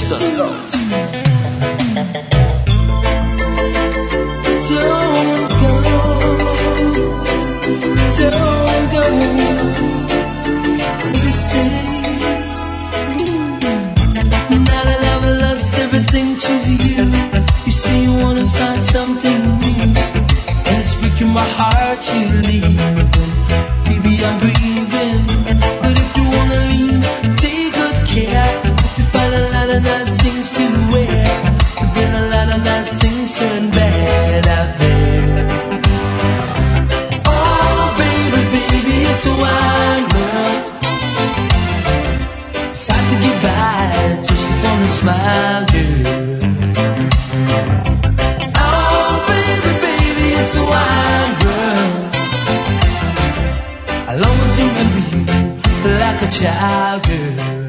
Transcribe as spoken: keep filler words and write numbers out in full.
the start. Don't go, don't go. This is now that I've lost everything to you. You say you wanna start something new, and it's breaking my heart to leave. Baby, I'm grieving, but if you wanna leave, take good care. Hope you find a lot of nice things to wear, but then a lot of nice things turn bad out there. Oh, baby, baby, it's a wide world. It's hard to get by just upon a smile, girl. Oh, baby, baby, it's a wide world. I'll always remember you like a child, girl.